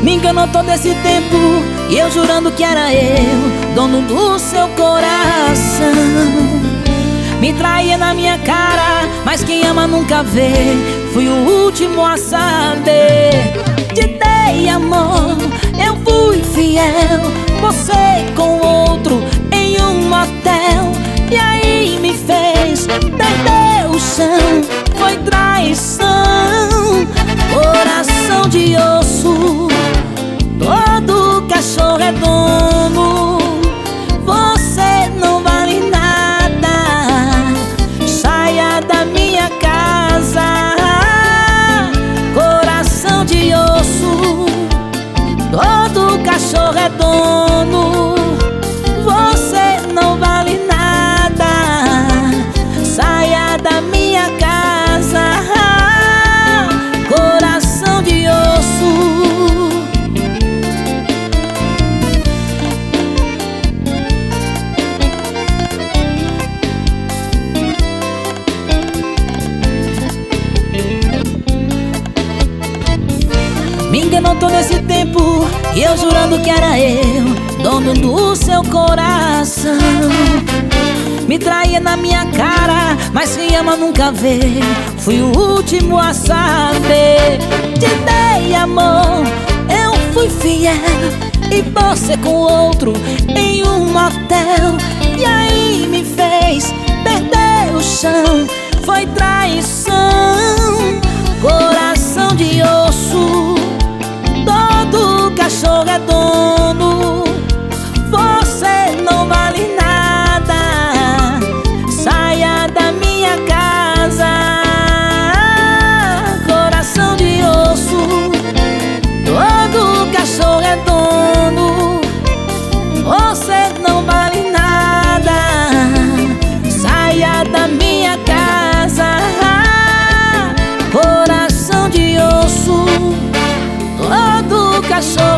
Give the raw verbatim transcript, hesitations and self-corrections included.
Me enganou todo esse tempo e eu jurando que era eu, dono do seu coração. Me traía na minha cara, mas quem ama nunca vê. Fui o último a saber. Te dei amor, eu fui fiel, você com outro em um motel. E aí me fez perder o chão, foi traição. Coração de osso, todo cachorro é dono. Você não vale nada, saia da minha casa. Coração de osso, todo cachorro é dono. Você não vale nada, saia da minha casa. Coração de osso. Me enganou todo esse tempo e eu jurando que era eu, dono do seu coração. Me traía na minha cara, mas quem ama nunca vê. Fui o último a saber. Te dei amor, eu fui fiel, e você com outro em um motel. E aí me fez perder o chão, foi traição. Coração de osso, todo cachorro é dono. Você não vale nada, saia da minha casa. Coração de osso, todo cachorro é dono. Você não vale nada, saia da minha casa. Coração de osso, todo cachorro